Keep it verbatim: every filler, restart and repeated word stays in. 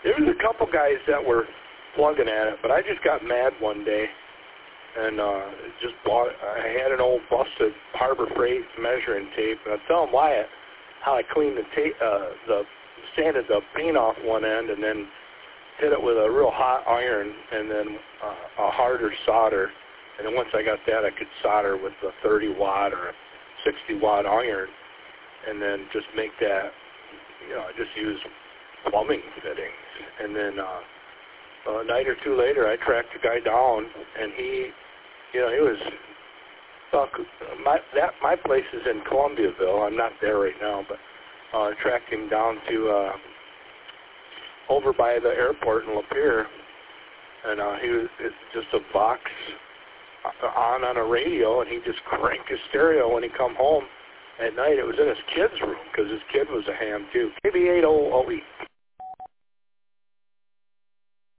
there was a couple guys that were plugging at it, but I just got mad one day and uh, just bought. I had an old busted Harbor Freight measuring tape, and I'll tell them why it, how I cleaned the tape, uh, the sanded the paint off one end, and then hit it with a real hot iron, and then uh, a harder solder. And then once I got that, I could solder with a thirty watt or a sixty watt iron, and then just make that. You know, I just use plumbing fittings, and then uh, a night or two later, I tracked the guy down, and he, you know, he was. Uh, my that my place is in Columbiaville. I'm not there right now, but uh, I tracked him down to uh, over by the airport in Lapeer, and uh, he was it's just a box on on a radio, and he just cranked his stereo when he come home at night. It was in his kid's room because his kid was a ham too. K B eight oh oh E.